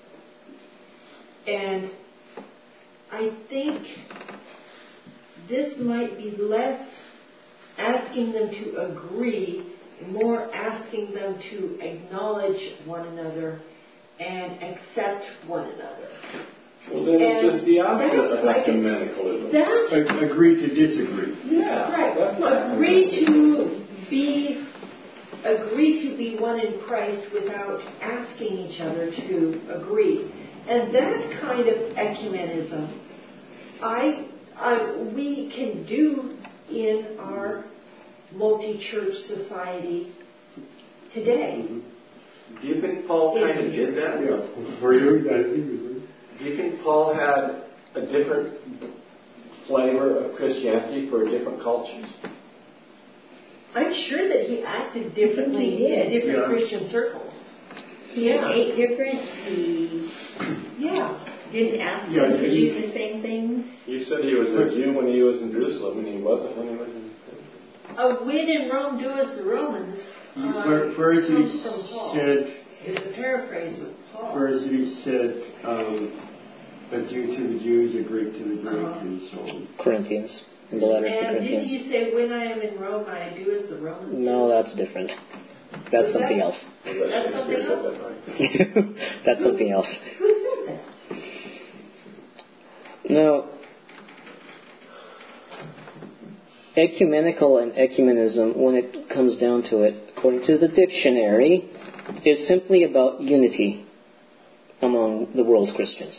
And I think this might be less asking them to agree, more asking them to acknowledge one another and accept one another. Well, then it's just the opposite of ecumenicalism. That's agree to disagree. Yeah, right. That's not agree to be agree to be one in Christ without asking each other to agree, and that kind of ecumenism, I, I we can do in our multi-church society today. Mm-hmm. Do you think Paul kind of did that? Yeah, we're doing that. Do you think Paul had a different flavor of Christianity for different cultures? I'm sure that he acted differently in different yeah. Christian circles. He yeah. ate different. He yeah. didn't ask yeah, them to he, do the same things. You said he was a Jew when he was in Jerusalem, and he wasn't when he was in prison. Uh, when in Rome doeth the Romans, uh, where, where is comes he from Paul. said, it's a paraphrase of Paul. where is he said, um, a Jew to the Jews, a Greek to the Greek, uh-huh. and so on. Corinthians, in the letter to And Corinthians. didn't you say, when I am in Rome, I do as the Romans do? No, that's different. That's Is something that, else. That's something else? That's something else. Who said that? No. Ecumenical and ecumenism, when it comes down to it, according to the dictionary, is simply about unity among the world's Christians.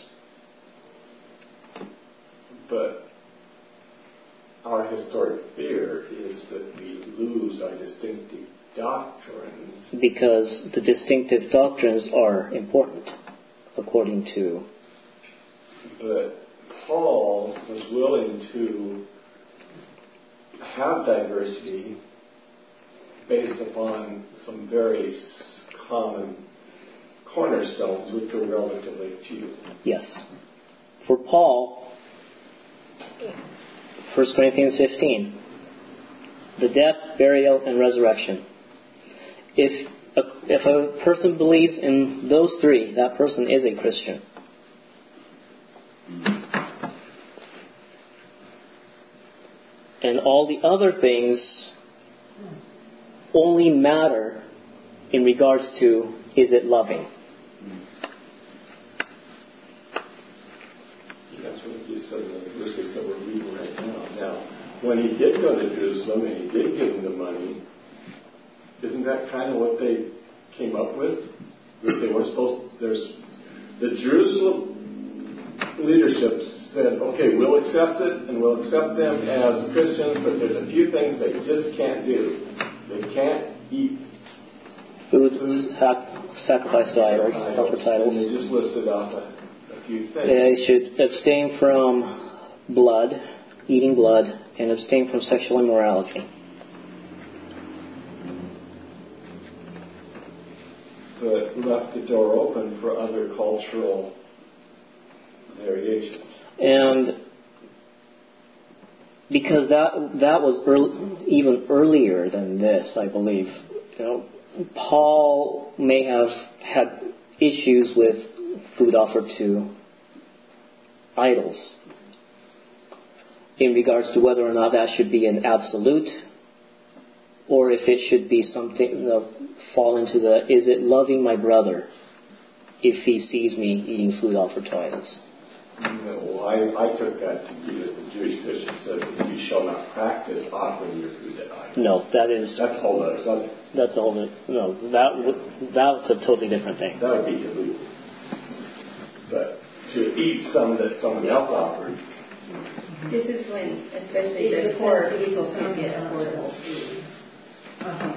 But our historic fear is that we lose our distinctive doctrines. Because the distinctive doctrines are important, according to... But Paul was willing to have diversity based upon some very common cornerstones, which were relatively few. Yes. For Paul, First Corinthians fifteen, the death, burial, and resurrection. If a, if a person believes in those three, that person is a Christian. And all the other things only matter in regards to, is it loving? That's what you said in the verses that we're reading right now. Now, when he did go to Jerusalem and he did give them the money, isn't that kind of what they came up with? That they were supposed to, there's the Jerusalem leadership said, okay, we'll accept it and we'll accept them as Christians, but there's a few things they just can't do. They can't eat Food, food sac- sacrifice to idols, offer titles. And they just listed off a, a few things. They should abstain from blood, eating blood, and abstain from sexual immorality. But left the door open for other cultural variations. And because that that was early, even earlier than this, I believe. You know, Paul may have had issues with food offered to idols in regards to whether or not that should be an absolute, or if it should be something, you know, fall into the, is it loving my brother if he sees me eating food offered to idols? No, I, I took that to be that the Jewish Christian says that you shall not practice offering your food to idols. No, that is... That's a whole other subject. That's a whole... No, that, would, that's a totally different thing. That would be taboo. But to eat some that someone else offered... This is when, especially the poor people can get affordable food. Uh-huh.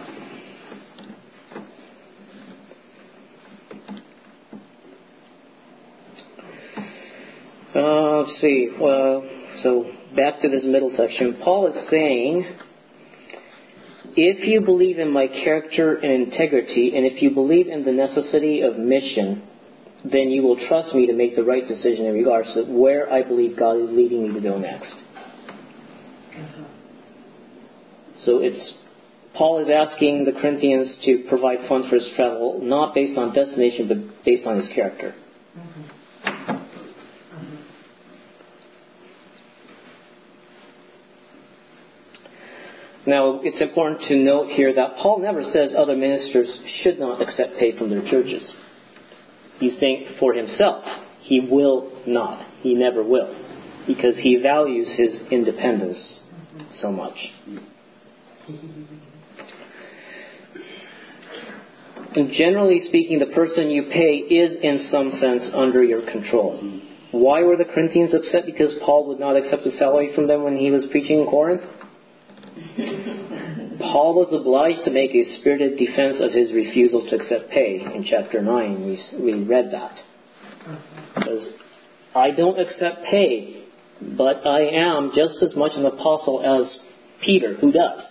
see. Well, so back to this middle section. Paul is saying, if you believe in my character and integrity, and if you believe in the necessity of mission, then you will trust me to make the right decision in regards to where I believe God is leading me to go next. So it's Paul is asking the Corinthians to provide funds for his travel, not based on destination, but based on his character. Mm-hmm. Mm-hmm. Now, it's important to note here that Paul never says other ministers should not accept pay from their churches. He's saying for himself, he will not. He never will. Because he values his independence so much. And generally speaking, the person you pay is in some sense under your control. Why were the Corinthians upset? Because Paul would not accept a salary from them when he was preaching in Corinth? Paul was obliged to make a spirited defense of his refusal to accept pay. In chapter nine, we, we read that. Because I don't accept pay, but I am just as much an apostle as Peter, who does.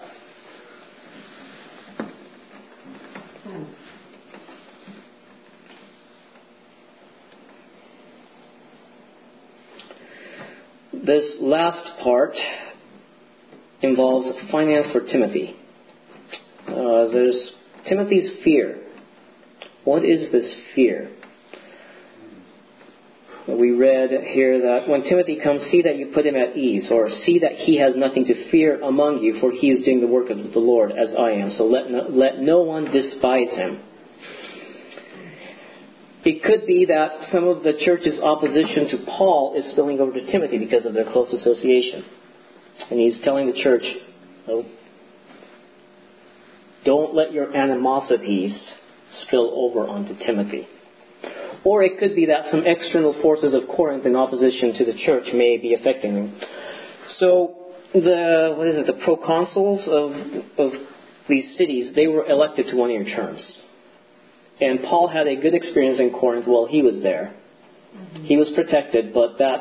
This last part involves finance for Timothy. Uh, there's Timothy's fear. What is this fear? We read here that when Timothy comes, see that you put him at ease, or see that he has nothing to fear among you, for he is doing the work of the Lord as I am. So let no, let no one despise him. It could be that some of the church's opposition to Paul is spilling over to Timothy because of their close association. And he's telling the church, oh, don't let your animosities spill over onto Timothy. Or it could be that some external forces of Corinth in opposition to the church may be affecting him. So the what is it? The proconsuls of of these cities, they were elected to one-year terms. And Paul had a good experience in Corinth while he was there. Mm-hmm. He was protected, but that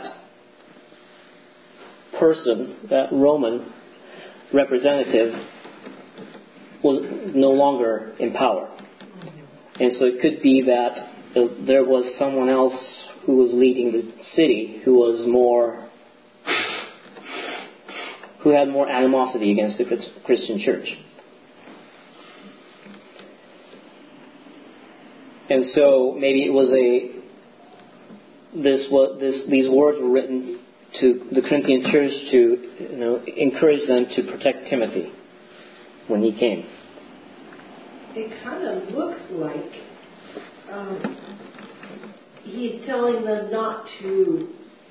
person, that Roman representative, was no longer in power. Mm-hmm. And so it could be that there was someone else who was leading the city who was more, who had more animosity against the Christian church. And so maybe it was a this what this these words were written to the Corinthian church to you know encourage them to protect Timothy when he came. It kind of looks like um, he's telling them not to.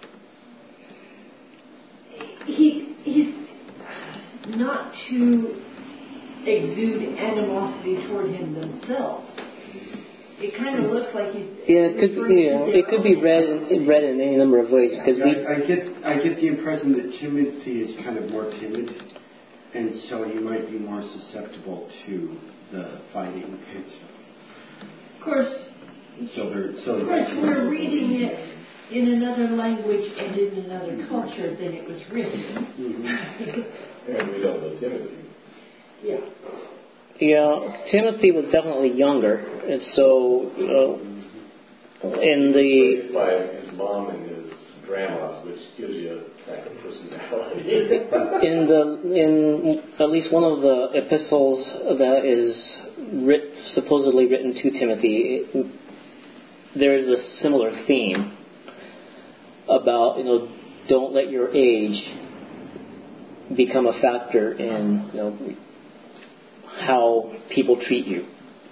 He he's not to exude animosity toward him themselves. It kind of looks like he's yeah. It could yeah. It could be read read in any number of ways because we. I, I get I get the impression that Timothy is kind of more timid, and so he might be more susceptible to the fighting. Of course. So they're so. Of course, we're reading it in another language and in another culture than it was written. Mm-hmm. And we don't know Timothy. Yeah. Yeah, Timothy was definitely younger, and so uh, in the raised by his mom and his grandma, which gives you a type of personality. in the in at least one of the epistles that is writ, supposedly written to Timothy, it, there is a similar theme about you know don't let your age become a factor in you know. how people treat you.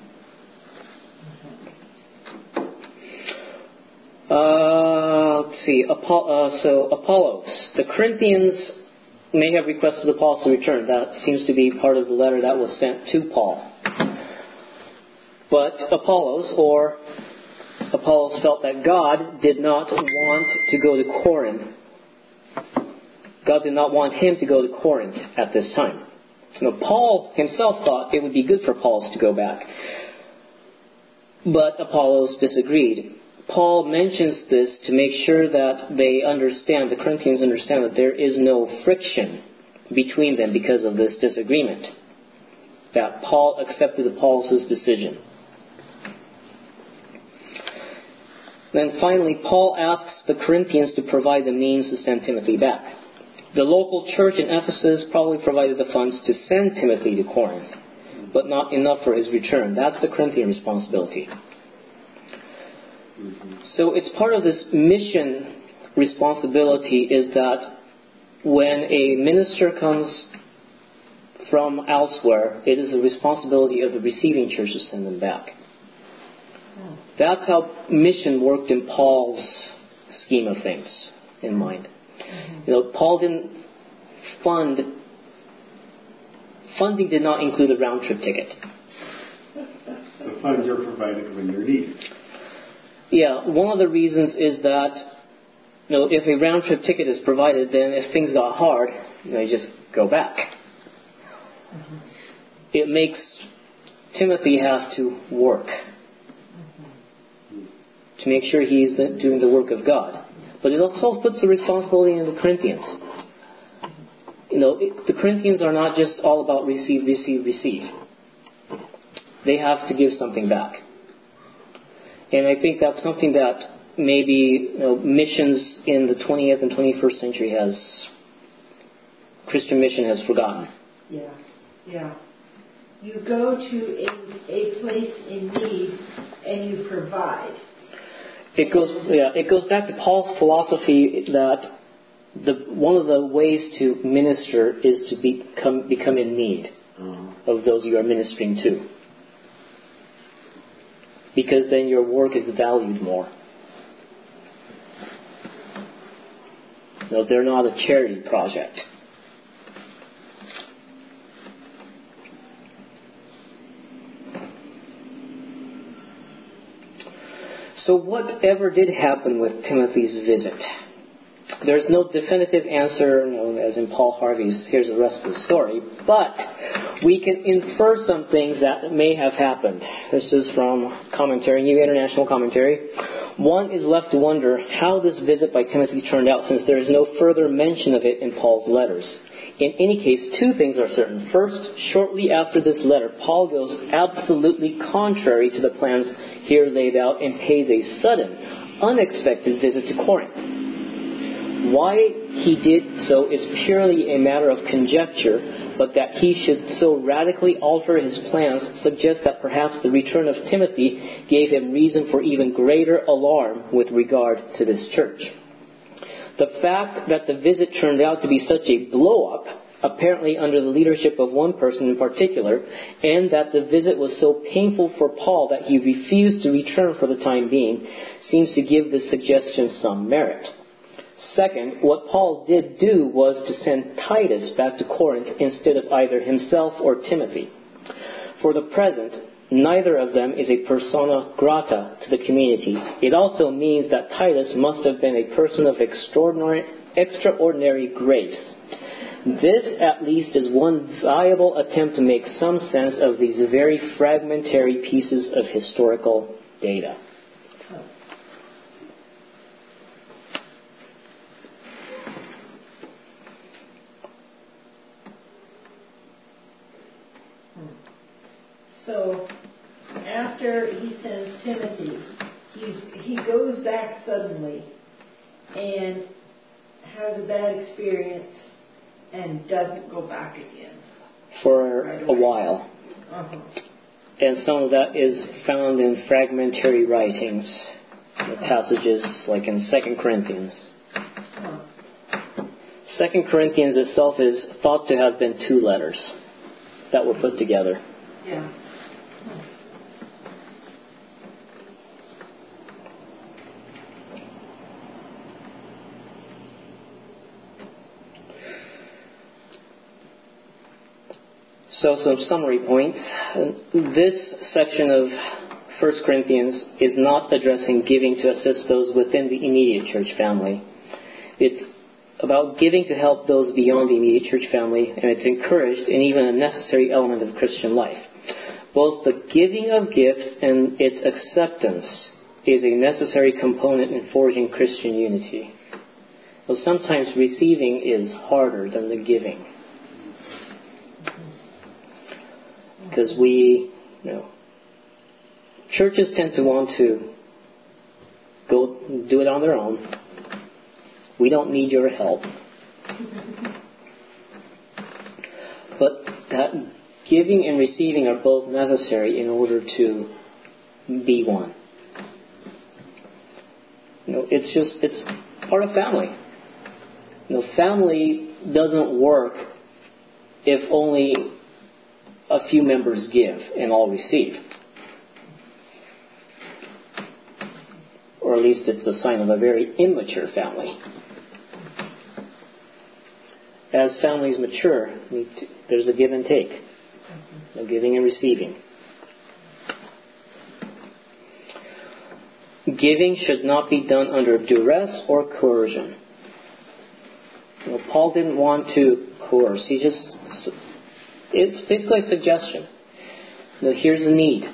Uh, let's see. Apo- uh, so Apollos. The Corinthians may have requested Apollos to return. That seems to be part of the letter that was sent to Paul. But Apollos, or Apollos felt that God did not want to go to Corinth. God did not want him to go to Corinth at this time. Now, Paul himself thought it would be good for Apollos to go back. But Apollos disagreed. Paul mentions this to make sure that they understand, the Corinthians understand, that there is no friction between them because of this disagreement. That Paul accepted Apollos' decision. Then finally, Paul asks the Corinthians to provide the means to send Timothy back. The local church in Ephesus probably provided the funds to send Timothy to Corinth, but not enough for his return. That's the Corinthian responsibility. So it's part of this mission responsibility is that when a minister comes from elsewhere, it is the responsibility of the receiving church to send them back. That's how mission worked in Paul's scheme of things in mind. You know, Paul didn't fund, funding did not include a round trip ticket. The funds are provided when they're needed. Yeah, one of the reasons is that, you know, if a round trip ticket is provided, then if things got hard, you know, you just go back. Mm-hmm. It makes Timothy have to work to make sure he's doing the work of God. But it also puts the responsibility on the Corinthians. You know, it, the Corinthians are not just all about receive, receive, receive. They have to give something back. And I think that's something that maybe, you know, missions in the twentieth and twenty-first century has, Christian mission has forgotten. Yeah, yeah. You go to a, a place in need and you provide. It goes, yeah, it goes back to Paul's philosophy that the one of the ways to minister is to become become in need mm-hmm. of those you are ministering to, because then your work is valued more. No, they're not a charity project. So whatever did happen with Timothy's visit? There's no definitive answer, you know, as in Paul Harvey's Here's the Rest of the Story, but we can infer some things that may have happened. This is from commentary, New International Commentary. One is left to wonder how this visit by Timothy turned out, since there is no further mention of it in Paul's letters. In any case, two things are certain. First, shortly after this letter, Paul goes absolutely contrary to the plans here laid out and pays a sudden, unexpected visit to Corinth. Why he did so is purely a matter of conjecture, but that he should so radically alter his plans suggests that perhaps the return of Timothy gave him reason for even greater alarm with regard to this church. The fact that the visit turned out to be such a blow-up, apparently under the leadership of one person in particular, and that the visit was so painful for Paul that he refused to return for the time being, seems to give this suggestion some merit. Second, what Paul did do was to send Titus back to Corinth instead of either himself or Timothy. For the present, neither of them is a persona grata to the community. It also means that Titus must have been a person of extraordinary, extraordinary grace. This, at least, is one viable attempt to make some sense of these very fragmentary pieces of historical data. So, after he sends Timothy, he's, he goes back suddenly and has a bad experience and doesn't go back again. For right a while. Uh-huh. And some of that is found in fragmentary writings, uh-huh. passages like in Second Corinthians. Uh-huh. Second Corinthians itself is thought to have been two letters that were put together. Yeah. So some summary points. This section of First Corinthians is not addressing giving to assist those within the immediate church family. It's about giving to help those beyond the immediate church family, and it's encouraged and even a necessary element of Christian life. Both the giving of gifts and its acceptance is a necessary component in forging Christian unity. Well, sometimes receiving is harder than the giving. Because we, you know, churches tend to want to go do it on their own. We don't need your help. But that giving and receiving are both necessary in order to be one. You know, it's just, it's part of family. You know, family doesn't work if only a few members give and all receive. Or at least it's a sign of a very immature family. As families mature, there's a give and take. No giving and receiving. Giving should not be done under duress or coercion. You know, Paul didn't want to coerce. He just, it's basically a suggestion. You know, here's a need.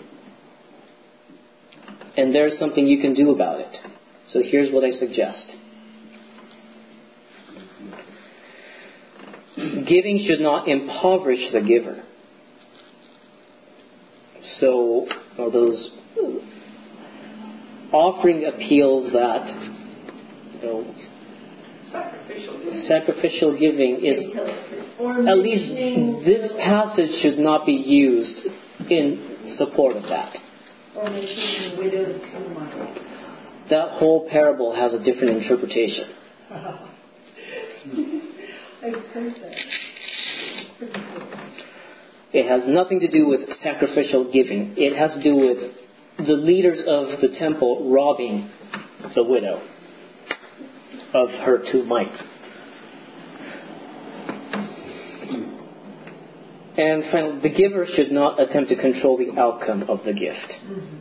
And there's something you can do about it. So here's what I suggest. Giving should not impoverish the giver. So, you know, those offering appeals that, you know, Sacrificial giving. Sacrificial giving is, at least this passage should not be used in support of that. Or making widows too much. That whole parable has a different interpretation. I've heard that. It has nothing to do with sacrificial giving. It has to do with the leaders of the temple robbing the widow of her two mites. And finally, the giver should not attempt to control the outcome of the gift. Mm-hmm.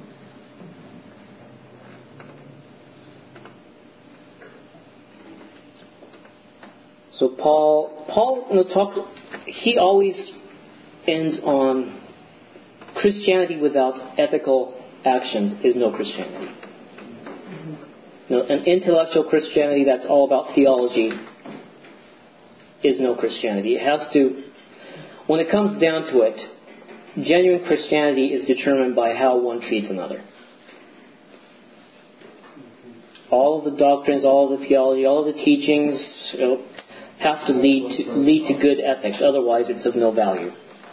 So Paul, Paul you know, talks. He always ends on Christianity without ethical actions is no Christianity. Mm-hmm. You know, an intellectual Christianity that's all about theology is no Christianity. It has to. When it comes down to it, genuine Christianity is determined by how one treats another. All of the doctrines, all of the theology, all of the teachings, you know, have to lead to lead to good ethics. Otherwise, it's of no value.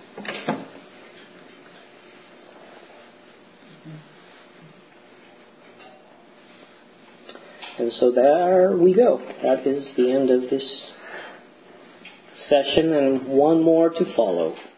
And so there we go. That is the end of this session, and one more to follow.